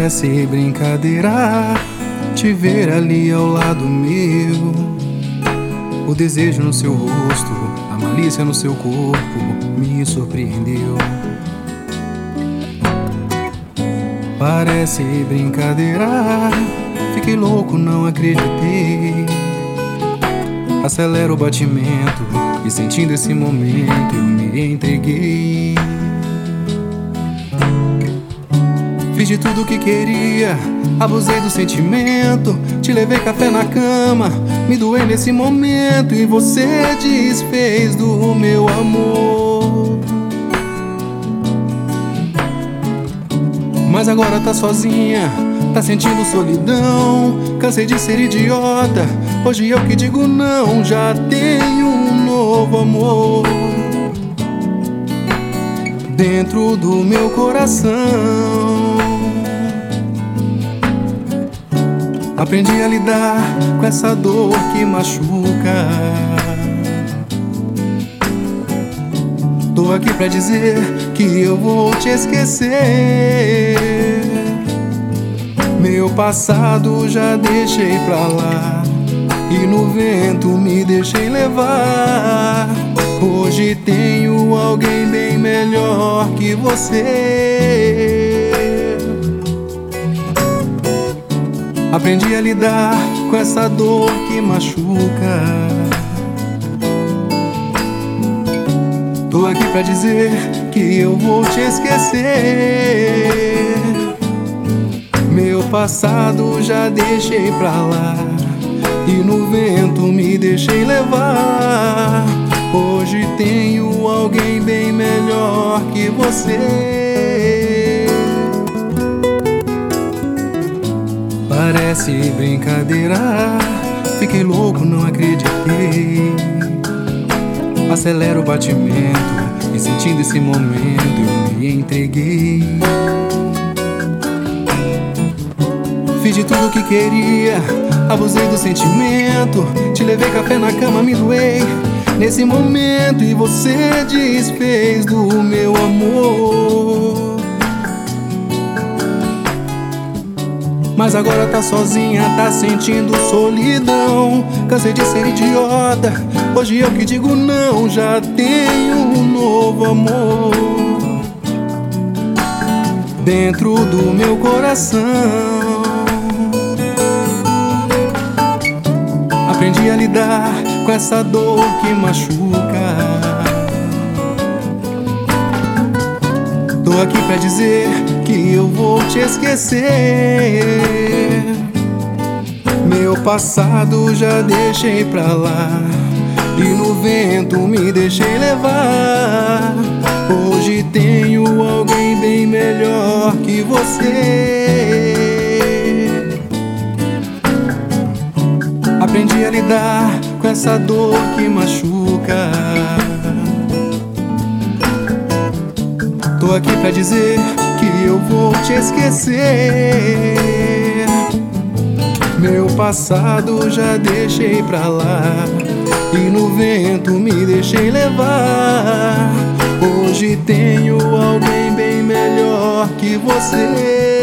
Parece brincadeira te ver ali ao lado meu. O desejo no seu rosto, a malícia no seu corpo me surpreendeu. Parece brincadeira, fiquei louco, não acreditei. Acelera o batimento e sentindo esse momento eu me entreguei. Fiz de tudo que queria, abusei do sentimento. Te levei café na cama, me doei nesse momento. E você desfez do meu amor. Mas agora tá sozinha, tá sentindo solidão. Cansei de ser idiota, hoje eu que digo não. Já tenho um novo amor dentro do meu coração. Aprendi a lidar com essa dor que machuca. Tô aqui pra dizer que eu vou te esquecer. Meu passado já deixei pra lá e no vento me deixei levar. Hoje tenho alguém bem melhor que você. Aprendi a lidar com essa dor que machuca. Tô aqui pra dizer que eu vou te esquecer. Meu passado já deixei pra lá e no vento me deixei levar. Hoje tenho alguém bem melhor que você. Parece brincadeira, fiquei louco, não acreditei. Acelera o batimento e sentindo esse momento eu me entreguei. Fiz de tudo que queria, abusei do sentimento. Te levei café na cama, me doei nesse momento. E você desfez do meu amor. Mas agora tá sozinha, tá sentindo solidão. Cansei de ser idiota, hoje eu que digo não. Já tenho um novo amor dentro do meu coração. Aprendi a lidar com essa dor que machuca. Tô aqui pra dizer que eu vou te esquecer. Meu passado já deixei pra lá e no vento me deixei levar. Hoje tenho alguém bem melhor que você. Aprendi a lidar com essa dor que machuca. Tô aqui pra dizer que eu vou te esquecer. Meu passado já deixei pra lá e no vento me deixei levar. Hoje tenho alguém bem melhor que você.